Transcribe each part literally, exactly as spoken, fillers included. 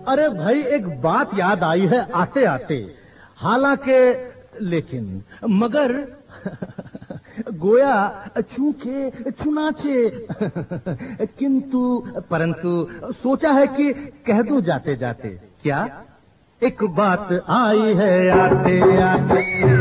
अरे भाई एक बात याद आई है आते आते, हालांकि लेकिन मगर गोया चूके चुनाचे किंतु परंतु सोचा है कि कह दूं जाते जाते। क्या? एक बात आई है आते आते,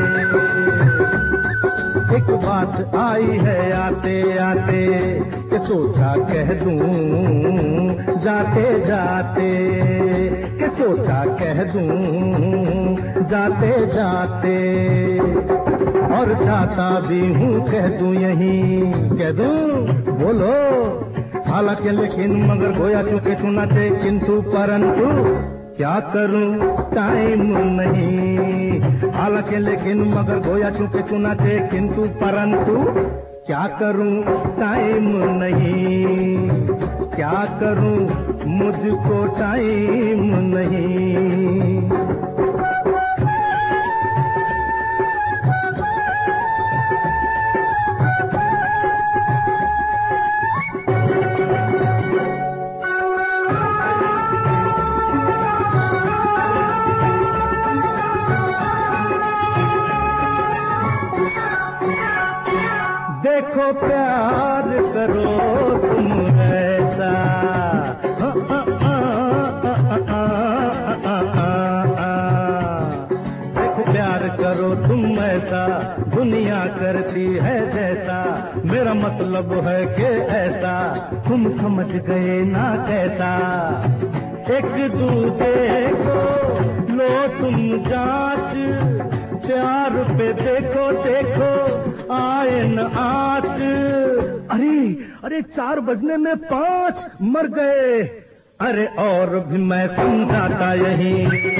एक बात आई है आते आते, कि सोचा कह दूं जाते जाते, कि सोचा कह दूं जाते जाते, और चाहता भी हूँ कह दूं यहीं, कह दूं बोलो। हालांकि लेकिन मगर गोया चूके चुनाचे किंतु परंतु क्या करूं टाइम नहीं। हालांकि लेकिन मगर गोया चूके चुनाचे किंतु परंतु क्या करूं टाइम नहीं, क्या करूं मुझको टाइम नहीं। देखो प्यार करो तुम ऐसा, देखो प्यार करो तुम ऐसा, दुनिया करती है जैसा, मेरा मतलब है कि ऐसा तुम समझ गए ना कैसा। एक दूसरे को लो तुम जांच, प्यार पे देखो देखो आए न आँच। अरे अरे चार बजने में पांच मर गए। अरे और भी मैं समझाता यही,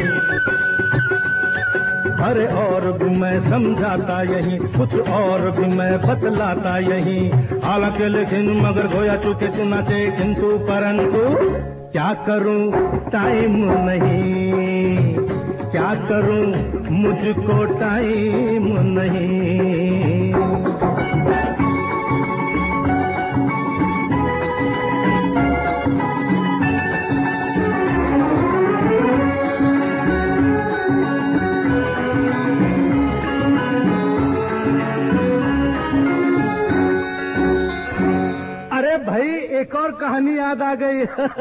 अरे और भी मैं समझाता यही, कुछ और भी मैं बतलाता यही। हालांकि लेकिन मगर गोया चूके चुनाचे किंतु परंतु क्या करूं टाइम नहीं, क्या करूं मुझको टाइम नहीं। अरे भाई एक और कहानी याद आ गई।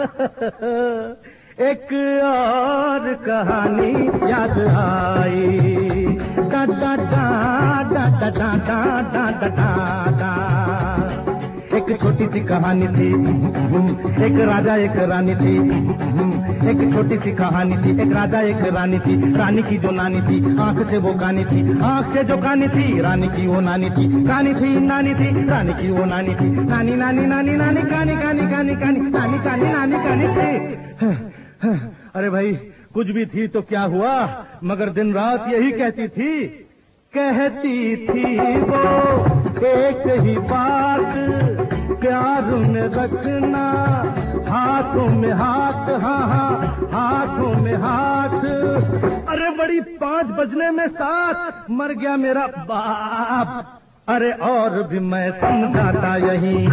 एक और कहानी याद आई, दा दा दा दा दा दा दा दा दा दा। एक छोटी सी कहानी थी, एक राजा एक रानी थी। एक छोटी सी कहानी थी, एक राजा एक रानी थी। रानी की जो नानी थी आंख से वो कानी थी, आंख से जो कानी थी रानी की वो नानी थी। कानी थी नानी थी रानी की वो नानी थी। नानी नानी नानी नानी कानी कानी कानी कानी नानी कानी नानी कानी थी। अरे भाई कुछ भी थी तो क्या हुआ, मगर दिन रात यही कहती थी, कहती थी वो एक ही बात, प्यार में रखना हाथों में हाथ, हाँ हाँ हाथों में हाथ। अरे बड़ी पांच बजने में सात मर गया मेरा बाप। अरे और भी मैं समझाता यही,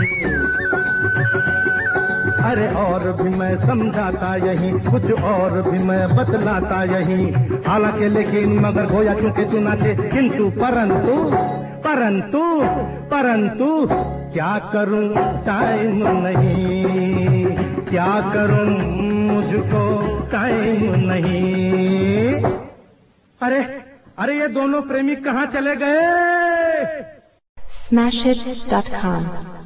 अरे और भी मैं समझाता यही, कुछ और भी मैं बतलाता यही। हालांकि लेकिन मगर गोया चूके चुनाचे किंतु परंतु परंतु परंतु क्या करूं टाइम नहीं, क्या करूं मुझको टाइम नहीं। अरे अरे ये दोनों प्रेमी कहाँ चले गए? Smash hits dot com